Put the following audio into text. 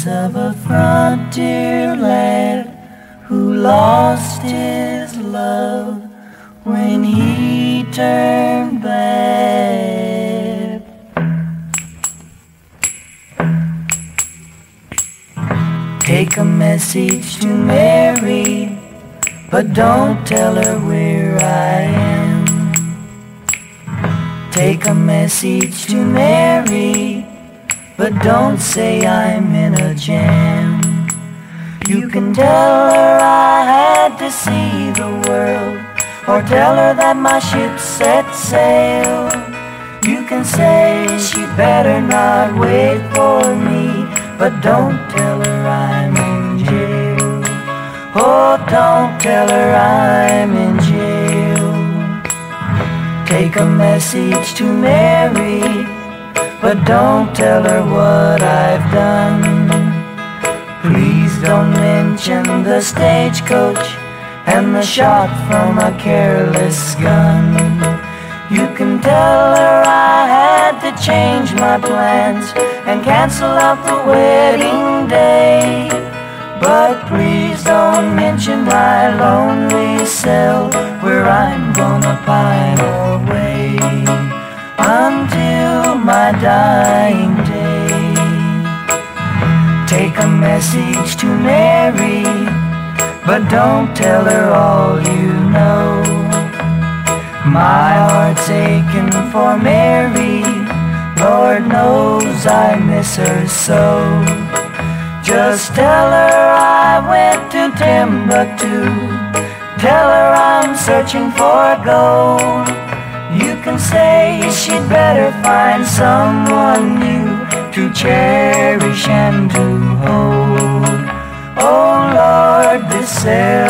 voice of a frontier lad who lost his love when he turned back. Take a message to Mary, but don't tell her where I am. Take a message to Mary, but don't say I'm in a jam. You can tell her I had to see the world, or tell her that my ship set sail. You can say she'd better not wait for me, but don't tell her I'm in jail. Oh, don't tell her I'm in jail. Take a message to Mary, but don't tell her what I've done. Please don't mention the stagecoach and the shot from a careless gun. You can tell her I had to change my plans and cancel out the wedding day. But please don't mention my lonely cell where I'm gonna pine away until my dying day. Take a message to Mary, but don't tell her all you know. My heart's aching for Mary, Lord knows I miss her so. Just tell her I went to Timbuktu, tell her I'm searching for gold. You can say she'd better find someone new to cherish and to hold. Oh Lord, this